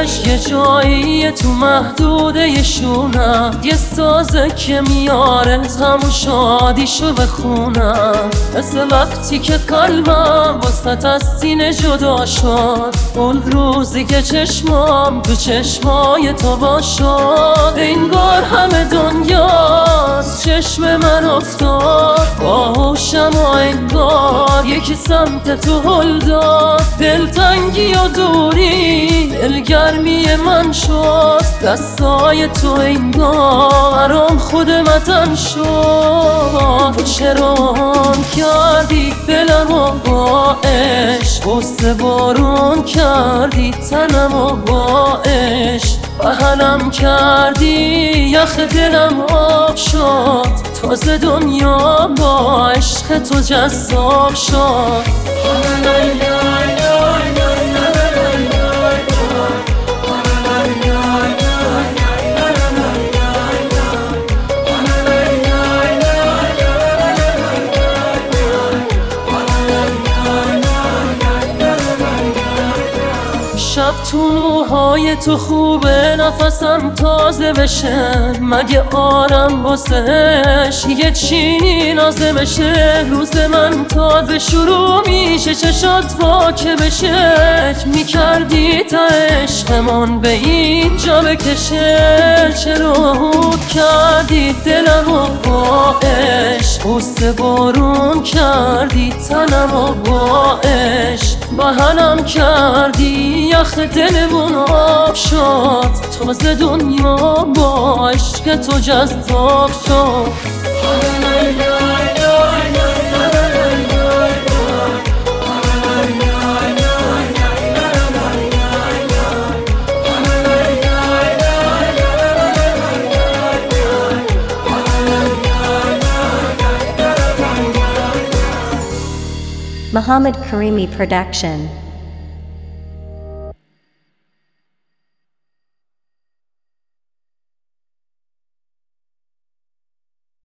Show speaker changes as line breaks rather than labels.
عشق یه جایی تو محدوده شونم، یه سازه که میاره غم و شادیشو بخونم. مثل وقتی که قلبم وسط از سینه جدا شد، اون روزی که چشمام تو چشمای تو باشد. انگار همه دنیاست چشم من افتاد، باهوشم و انگار یکی سمت تو هل داد. دلتنگی و دوری دلگرمی من شد، دستای تو انگارم خود وطن شد. تو چرام کردی دلمو با عشق، غصه بارون کردی تنمو با عشق. بغلم کردی یخ دلم آب شد، تازه دنیا با عشق تو جذاب شد. شب تو موهای تو خوبه نفسم تازه بشه، مگه آرم واسهش یه چینی نازه بشه. روز من تازه شروع میشه، چشات واکه بشه، میکردی تا عشقمون به اینجا بکشه. چرا هود کردی دلمو با عشق، غصه بارون کردی تنمو با عشق. بغلم کردی یخ دلمون آب شد، تازه دنیا با عشق تو جذاب شد.
Muhammad Karimi Production.